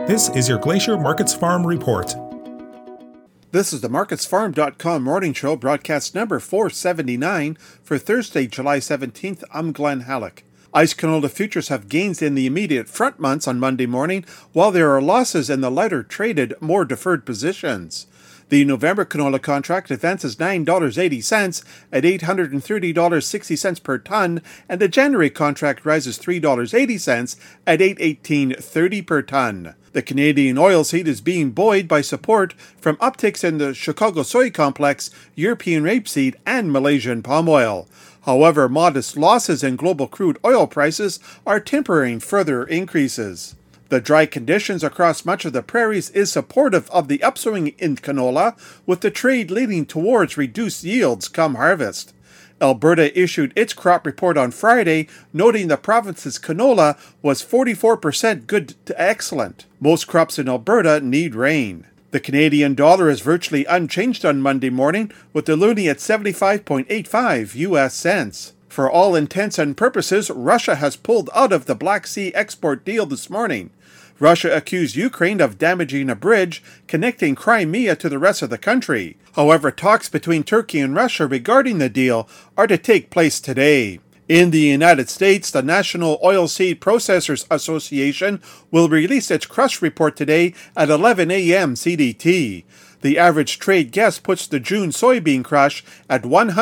This is your Glacier Markets Farm Report. This is the MarketsFarm.com morning show, broadcast number 479 for Thursday, July 17th. I'm Glenn Halleck. ICE canola futures have gains in the immediate front months on Monday morning, while there are losses in the lighter traded, more deferred positions. The November canola contract advances $9.80 at $830.60 per ton, and the January contract rises $3.80 at $818.30 per ton. The Canadian oilseed is being buoyed by support from upticks in the Chicago soy complex, European rapeseed, and Malaysian palm oil. However, modest losses in global crude oil prices are tempering further increases. The dry conditions across much of the prairies is supportive of the upswing in canola, with the trade leading towards reduced yields come harvest. Alberta issued its crop report on Friday, noting the province's canola was 44% good to excellent. Most crops in Alberta need rain. The Canadian dollar is virtually unchanged on Monday morning, with the loonie at 75.85 US cents. For all intents and purposes, Russia has pulled out of the Black Sea export deal this morning. Russia accused Ukraine of damaging a bridge connecting Crimea to the rest of the country. However, talks between Turkey and Russia regarding the deal are to take place today. In the United States, the National Oilseed Processors Association will release its crush report today at 11 a.m. CDT. The average trade guess puts the June soybean crush at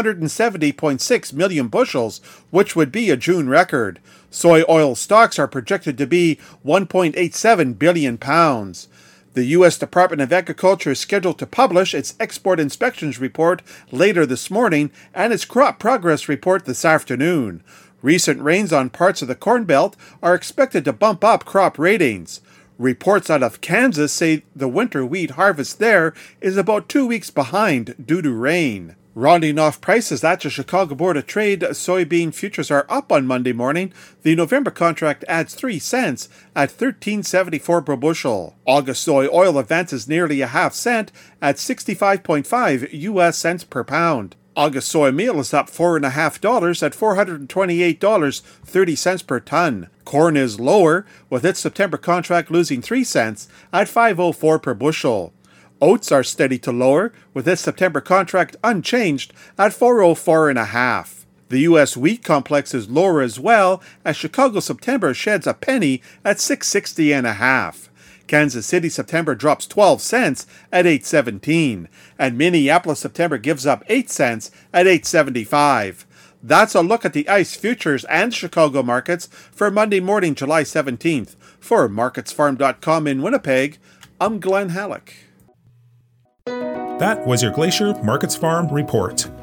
170.6 million bushels, which would be a June record. Soy oil stocks are projected to be 1.87 billion pounds. The U.S. Department of Agriculture is scheduled to publish its export inspections report later this morning and its crop progress report this afternoon. Recent rains on parts of the Corn Belt are expected to bump up crop ratings. Reports out of Kansas say the winter wheat harvest there is about 2 weeks behind due to rain. Rounding off prices at the Chicago Board of Trade, soybean futures are up on Monday morning. The November contract adds 3 cents at $13.74 per bushel. August soy oil advances nearly a half cent at 65.5 US cents per pound. August soy meal is up $4.50 at $428.30 per ton. Corn is lower, with its September contract losing 3 cents at $5.04 per bushel. Oats are steady to lower, with its September contract unchanged at $4.04.5. The U.S. wheat complex is lower as well, as Chicago September sheds a penny at $6.60.5. Kansas City September drops 12 cents at $8.17, and Minneapolis September gives up 8 cents at $8.75. That's a look at the ICE futures and Chicago markets for Monday morning, July 17th. For MarketsFarm.com in Winnipeg, I'm Glenn Halleck. That was your Glacier Markets Farm Report.